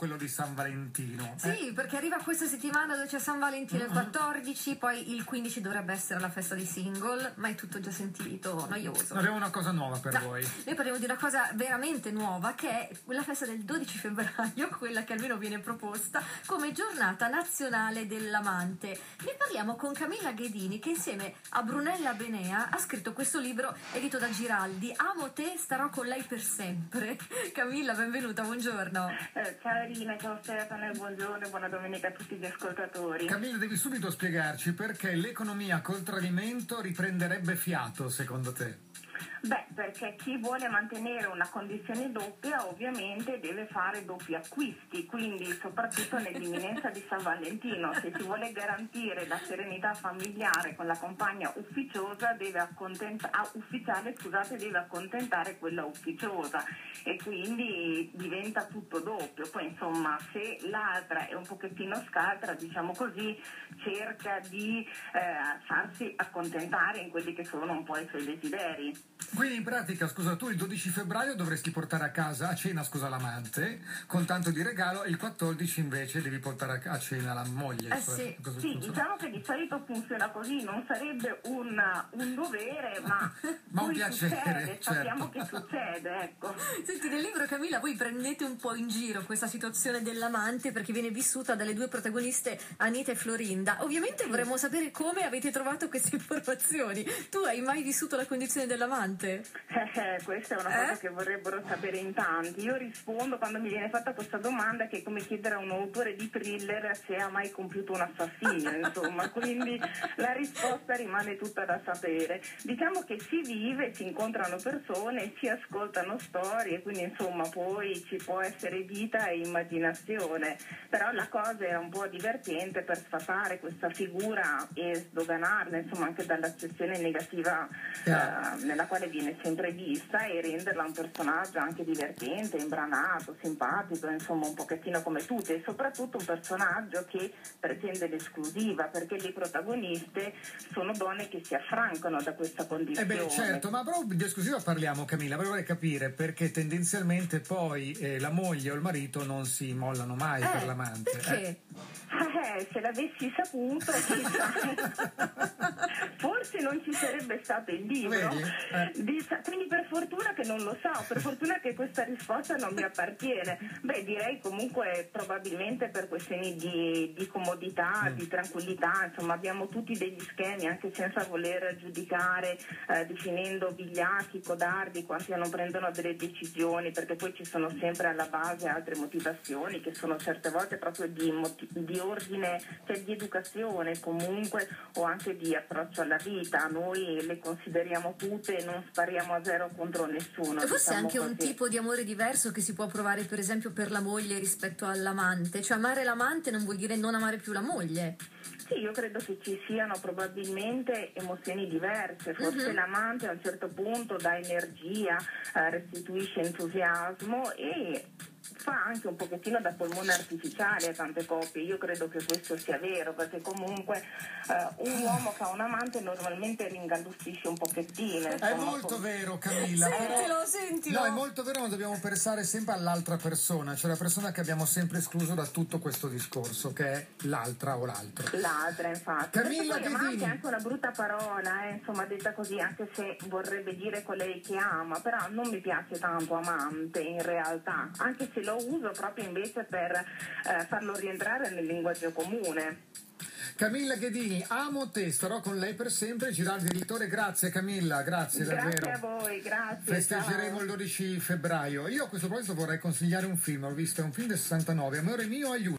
quello di San Valentino. Sì, perché arriva questa settimana dove c'è San Valentino il 14, poi il 15 dovrebbe essere la festa dei single, ma è tutto già sentito, noioso. Abbiamo una cosa nuova per voi. Noi parliamo di una cosa veramente nuova, che è la festa del 12 febbraio, quella che almeno viene proposta come giornata nazionale dell'amante. Ne parliamo con Camilla Ghedini, che insieme a Brunella Benea ha scritto questo libro edito da Giraldi, Amo te, starò con lei per sempre. Camilla, benvenuta, buongiorno. Ciao Rina, ciao Stefano, buongiorno e buona domenica a tutti gli ascoltatori. Camilla, devi subito spiegarci perché l'economia col tradimento riprenderebbe fiato, secondo te? Beh, perché chi vuole mantenere una condizione doppia ovviamente deve fare doppi acquisti, quindi soprattutto nell'imminenza di San Valentino, se si vuole garantire la serenità familiare con la compagna ufficiosa deve accontentare quella ufficiosa e quindi diventa tutto doppio. Poi insomma, se l'altra è un pochettino scaltra, diciamo così, cerca di farsi accontentare in quelli che sono un po' i suoi desideri. Quindi in pratica, scusa, tu il 12 febbraio dovresti portare a casa a cena, l'amante, con tanto di regalo, e il 14 invece devi portare a cena la moglie. Sì, diciamo che di solito funziona così, non sarebbe un dovere, ma un piacere, succede, sappiamo che succede, ecco. Senti, nel libro, Camilla, voi prendete un po' in giro questa situazione dell'amante perché viene vissuta dalle due protagoniste, Anita e Florinda. Ovviamente vorremmo sapere come avete trovato queste informazioni. Tu hai mai vissuto la condizione dell'amante? Questa è una cosa che vorrebbero sapere in tanti. Io rispondo quando mi viene fatta questa domanda che è come chiedere a un autore di thriller se ha mai compiuto un assassinio, insomma, quindi la risposta rimane tutta da sapere. Diciamo che si vive, si incontrano persone, si ascoltano storie, quindi insomma poi ci può essere vita e immaginazione, però la cosa è un po' divertente per sfatare questa figura e sdoganarla, insomma, anche dall'accezione negativa nella quale viene sempre vista, e renderla un personaggio anche divertente, imbranato, simpatico, insomma un pochettino come tutte, e soprattutto un personaggio che pretende l'esclusiva, perché le protagoniste sono donne che si affrancano da questa condizione. Certo, ma proprio di esclusiva parliamo, Camilla, vorrei capire perché tendenzialmente poi la moglie o il marito non si mollano mai per l'amante. Perché? Se l'avessi saputo, forse non ci sarebbe stato il libro. Quindi per fortuna che non lo so, per fortuna che questa risposta non mi appartiene. Beh, direi comunque probabilmente per questioni di comodità, di tranquillità, insomma abbiamo tutti degli schemi, anche senza voler giudicare, definendo vigliacchi, codardi, quanti non prendono delle decisioni, perché poi ci sono sempre alla base altre motivazioni che sono certe volte proprio di ordine, cioè di educazione comunque, o anche di approccio alla vita. Noi le consideriamo tutte e non spariamo a zero contro nessuno. E forse diciamo anche così. un tipo di amore diverso che si può provare per esempio per la moglie rispetto all'amante, cioè amare l'amante non vuol dire non amare più la moglie. Sì, io credo che ci siano probabilmente emozioni diverse, forse l'amante a un certo punto dà energia, restituisce entusiasmo e fa anche un pochettino da polmone artificiale a tante coppie. Io credo che questo sia vero, perché comunque un uomo che ha un amante normalmente ringallostisce un pochettino. Insomma, è molto vero, Camilla. Sentilo. No, è molto vero, ma dobbiamo pensare sempre all'altra persona, cioè la persona che abbiamo sempre escluso da tutto questo discorso, che è l'altra o l'altro. L'altra, infatti. Camilla Ghedini è anche una brutta parola, insomma, detta così, anche se vorrebbe dire colei che ama, però non mi piace tanto amante in realtà, anche se lo uso proprio invece per farlo rientrare nel linguaggio comune. Camilla Ghedini, amo te, starò con lei per sempre. Giraldi editore, grazie Camilla, grazie davvero. Grazie a voi, grazie. Festeggeremo il 12 febbraio. Io a questo proposito vorrei consigliare un film, ho visto, è un film del 69, Amore mio, aiuto.